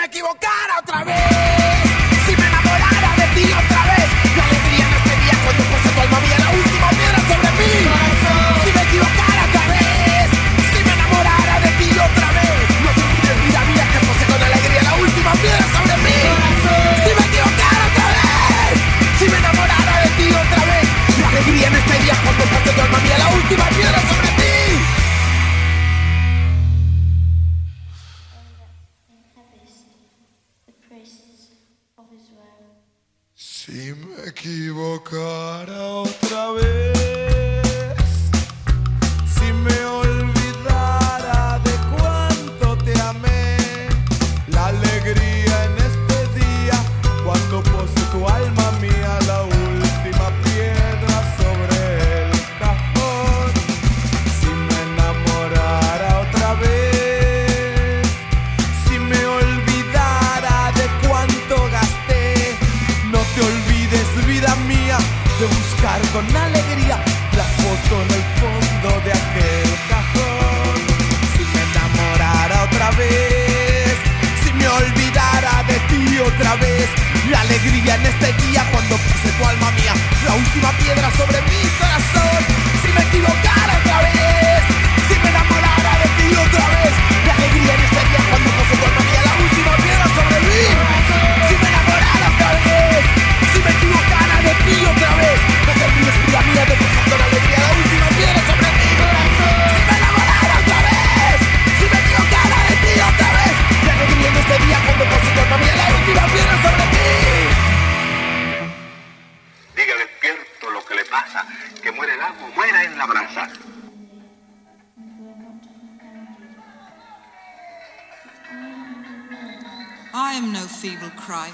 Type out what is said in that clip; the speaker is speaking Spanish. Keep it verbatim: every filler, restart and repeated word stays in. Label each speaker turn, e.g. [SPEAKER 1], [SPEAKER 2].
[SPEAKER 1] me equivocara otra vez, si me enamorara de ti otra vez, la alegría no sería cuando puse tu alma mía la última piedra sobre mí. Si me equivocara otra vez, si me enamorara de ti otra vez, no te olvides vida mía que puse con alegría la última piedra sobre mí. Si me equivocara otra vez, si me enamorara de ti otra vez, la alegría no estaría cuando puse tu alma mía la última piedra sobre ti.
[SPEAKER 2] Si me equivocara otra vez, si me olvidara de cuánto te amé, la alegría en este día, cuando puse tu alma mía la última piedra sobre el cajón. Si me enamorara otra vez, si me olvidara de cuánto gasté, no te olvides, vida mía, de buscar con alegría la foto en el fondo de aquel cajón. Si me enamorara otra vez, si me olvidara de ti otra vez, la alegría en este día cuando puse tu alma mía la última piedra sobre mi corazón. Si me equivocara otra vez, si me enamorara de ti otra vez, la alegría en este día cuando puse tu alma mía la última piedra sobre mí. Si me enamorara otra vez, si me equivocara de ti otra vez, no te olvides vida mía de pasar con alegría la última piedra sobre mí. Si me enamorara otra vez, si me equivocara de ti otra vez, la alegría en este día cuando puse tu alma mía la última piedra sobre mí.
[SPEAKER 3] Diga despierto lo que le pasa, que muere el agua, muera en la brasa.
[SPEAKER 4] I am no feeble Christ.